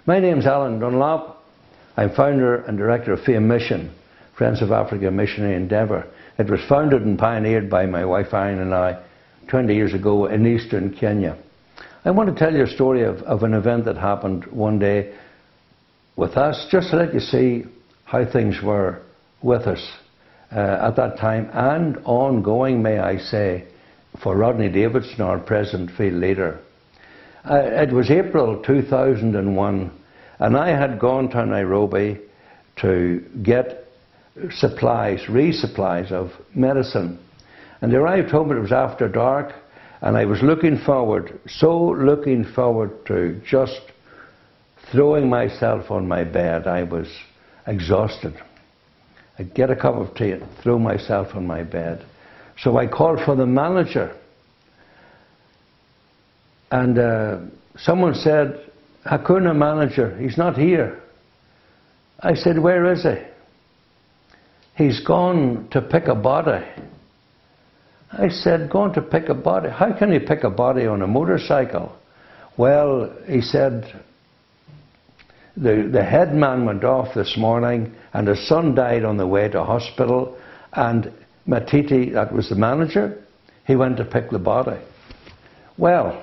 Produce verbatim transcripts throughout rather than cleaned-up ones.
My name's Alan Dunlop. I'm founder and director of Fame Mission, Friends of Africa Missionary Endeavour. It was founded and pioneered by my wife Irene and I twenty years ago in eastern Kenya. I want to tell you a story of, of an event that happened one day with us, just to let you see how things were with us uh, at that time, and ongoing, may I say, for Rodney Davidson, our present field leader. Uh, it was April two thousand one, and I had gone to Nairobi to get supplies, resupplies of medicine. And they arrived home, it was after dark, and I was looking forward, so looking forward to just throwing myself on my bed. I was exhausted. I'd get a cup of tea and throw myself on my bed. So I called for the manager. And uh, someone said, Hakuna manager, he's not here. I said, where is he? He's gone to pick a body. I said, going to pick a body? How can he pick a body on a motorcycle? Well, he said, the, the headman went off this morning and his son died on the way to hospital, and Matiti, that was the manager, he went to pick the body. Well,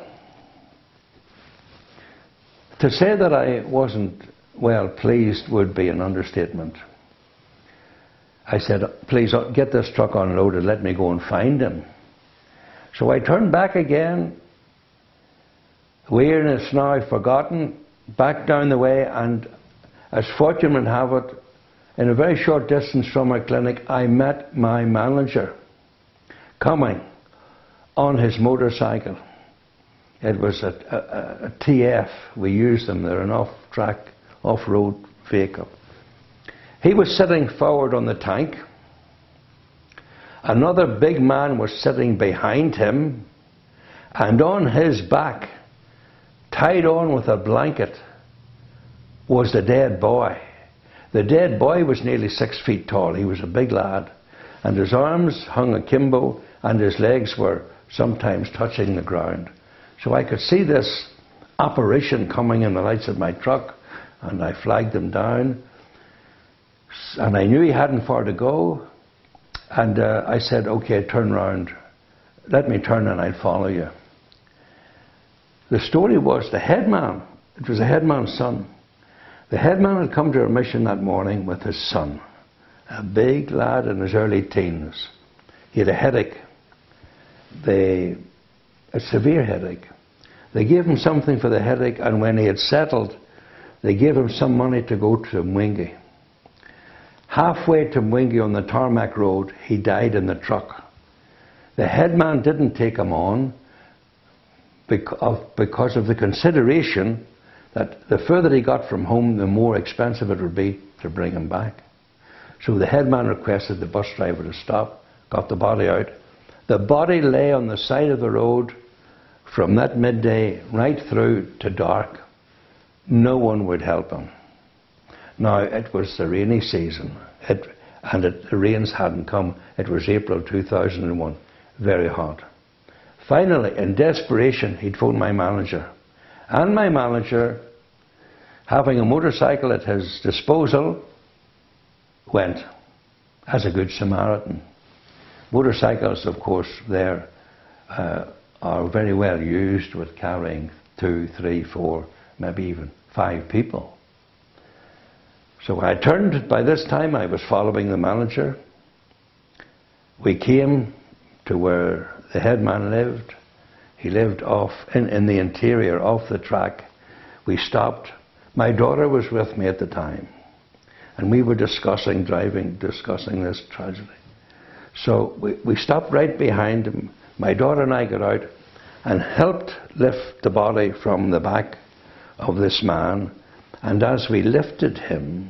to say that I wasn't well pleased would be an understatement. I said, please get this truck unloaded, let me go and find him. So I turned back again, we're it's now forgotten, back down the way, and as fortune would have it, in a very short distance from our clinic, I met my manager coming on his motorcycle. It was a, a, a T F, we use them, they're an off-track, off-road vehicle. He was sitting forward on the tank. Another big man was sitting behind him, and on his back, tied on with a blanket, was the dead boy. The dead boy was nearly six feet tall. He was a big lad, and his arms hung akimbo, and his legs were sometimes touching the ground. So I could see this apparition coming in the lights of my truck, and I flagged him down. And I knew he hadn't far to go, and uh, I said, okay, turn round. Let me turn and I'll follow you. The story was the headman, it was the headman's son. The headman had come to our mission that morning with his son, a big lad in his early teens. He had a headache, they, a severe headache. They gave him something for the headache, and when he had settled, they gave him some money to go to Mwingi. Halfway to Mwingi on the tarmac road, he died in the truck. The headman didn't take him on because of the consideration that the further he got from home, the more expensive it would be to bring him back. So the headman requested the bus driver to stop, got the body out. The body lay on the side of the road from that midday right through to dark. No one would help him. Now, it was the rainy season, it, and it, the rains hadn't come. It was April two thousand one, very hot. Finally, in desperation, he'd phoned my manager. And my manager, having a motorcycle at his disposal, went as a good Samaritan. Motorcycles, of course, there uh, are very well used with carrying two, three, four, maybe even five people. So I turned, by this time I was following the manager. We came to where the headman lived. He lived off in, in the interior, off the track. We stopped. My daughter was with me at the time, and we were discussing, driving, discussing this tragedy. So we, we stopped right behind him. My daughter and I got out and helped lift the body from the back of this man. And as we lifted him,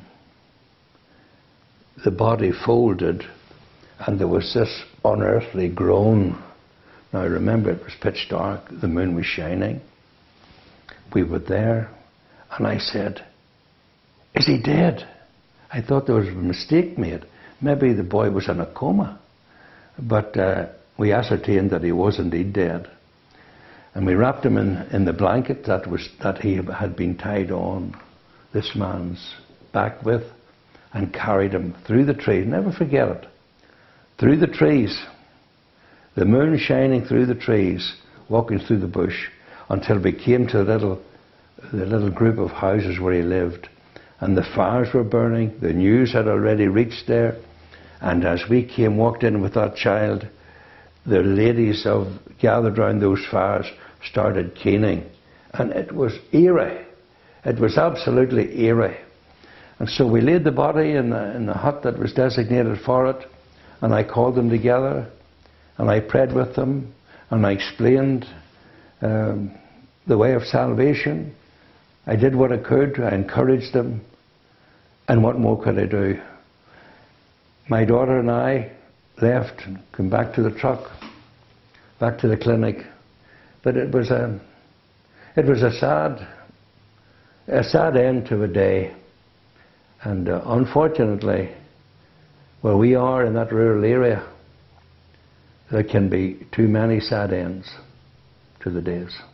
the body folded, and there was this unearthly groan. Now remember, it was pitch dark, the moon was shining. We were there, and I said, is he dead? I thought there was a mistake made. Maybe the boy was in a coma. But uh, we ascertained that he was indeed dead. And we wrapped him in, in the blanket that, was, that he had been tied on. this man's back with and carried him through the trees. Never forget it. Through the trees. The moon shining through the trees, walking through the bush, until we came to the little, the little group of houses where he lived. And the fires were burning. The news had already reached there. And as we came, walked in with that child, the ladies of gathered round those fires started keening. And it was eerie. It was absolutely eerie. And so we laid the body in the, in the hut that was designated for it. And I called them together. And I prayed with them. And I explained um, the way of salvation. I did what I could. I encouraged them. And what more could I do? My daughter and I left and came back to the truck, back to the clinic. But it was a, it was a sad, a sad end to a day. And uh, unfortunately, where we are in that rural area, there can be too many sad ends to the days.